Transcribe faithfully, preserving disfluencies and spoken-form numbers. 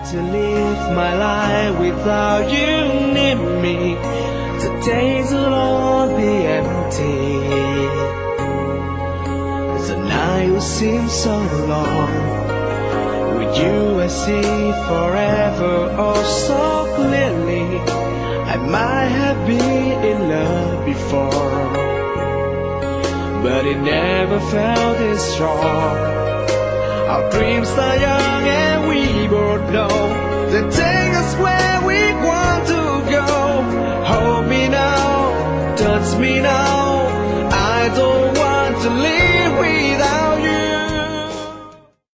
to live my life without you near me. The days will all be empty. The night will seem so long. With you I see forever oh so clearly. I might have been in love before, but it never felt this strong. Our dreams are young and we both know the day